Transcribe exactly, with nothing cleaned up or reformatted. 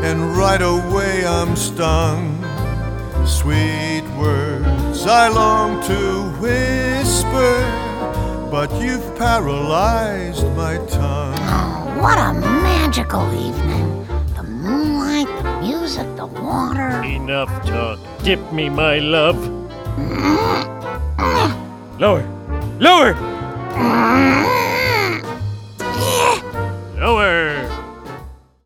and right away I'm stung. Sweet words I long to whisper, but you've paralyzed my tongue. Oh, what a magical evening. The moonlight, the music, the water. Enough talk. Dip me, my love. Lower. Lower!